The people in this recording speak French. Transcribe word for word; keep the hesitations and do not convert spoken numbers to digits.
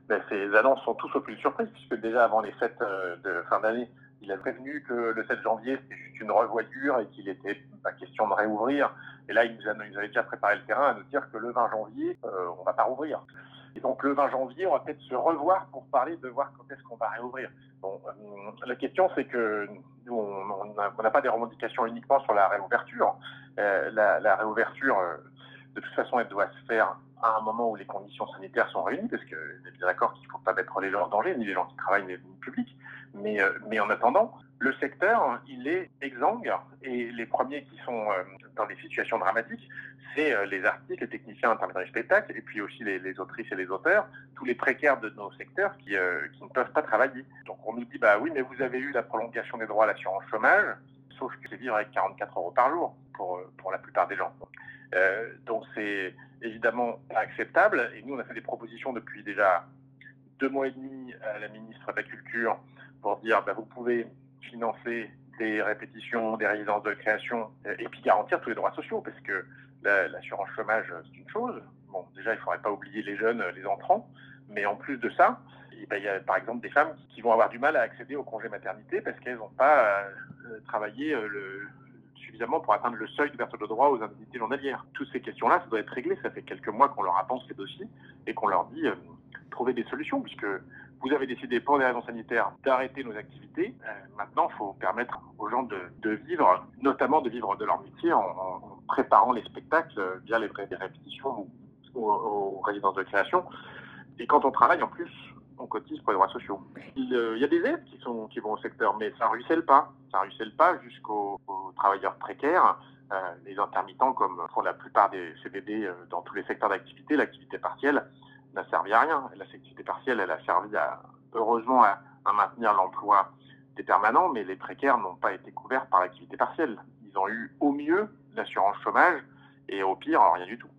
Ben, ces annonces sont tous au plus de surprise, puisque déjà avant les fêtes euh, de fin d'année, il a prévenu que le sept janvier, c'était juste une revoyure et qu'il était pas question de réouvrir. Et là, il nous, a, il nous avait déjà préparé le terrain à nous dire que le vingt janvier, euh, on va pas rouvrir. Et donc le vingt janvier, on va peut-être se revoir pour parler de voir quand est-ce qu'on va réouvrir. Bon, euh, la question, c'est que nous, on n'a pas des revendications uniquement sur la réouverture. Euh, la, la réouverture, euh, de toute façon, elle doit se faire à un moment où les conditions sanitaires sont réunies, parce qu'on est bien d'accord qu'il ne faut pas mettre les gens en danger, ni les gens qui travaillent, ni le public. Mais, euh, mais en attendant, le secteur, il est exsangue, et les premiers qui sont euh, dans des situations dramatiques, c'est euh, les artistes, les techniciens intermédiaires du spectacle, et puis aussi les, les autrices et les auteurs, tous les précaires de nos secteurs qui, euh, qui ne peuvent pas travailler. Donc on nous dit, bah oui, mais vous avez eu la prolongation des droits à l'assurance chômage, sauf que c'est vivre avec quarante-quatre euros par jour pour, pour la plupart des gens. Euh, donc c'est évidemment pas acceptable, et nous on a fait des propositions depuis déjà deux mois et demi à la ministre de la Culture pour dire bah, vous pouvez financer des répétitions, des résidences de création et puis garantir tous les droits sociaux, parce que la, l'assurance chômage c'est une chose, bon déjà il ne faudrait pas oublier les jeunes, les entrants, mais en plus de ça, il ben, y a par exemple des femmes qui vont avoir du mal à accéder au congé maternité parce qu'elles n'ont pas euh, travaillé euh, le suffisamment pour atteindre le seuil d'ouverture de droit aux indemnités journalières. Toutes ces questions-là, ça doit être réglé. Ça fait quelques mois qu'on leur avance ces dossiers et qu'on leur dit euh, trouver des solutions, puisque vous avez décidé pour des raisons sanitaires d'arrêter nos activités. Euh, maintenant, il faut permettre aux gens de, de vivre, notamment de vivre de leur métier en, en préparant les spectacles via les, les répétitions ou aux, aux résidences de création. Et quand on travaille, en plus, on cotise pour les droits sociaux. Il euh, y a des aides qui, sont, qui vont au secteur, mais ça ne ruisselle pas. Ça ne ruisselle pas jusqu'aux travailleurs précaires, euh, les intermittents, comme pour la plupart des C D D euh, dans tous les secteurs d'activité. L'activité partielle n'a servi à rien. L'activité partielle, elle a servi à, heureusement à, à maintenir l'emploi des permanents, mais les précaires n'ont pas été couverts par l'activité partielle. Ils ont eu au mieux l'assurance chômage et au pire, rien du tout.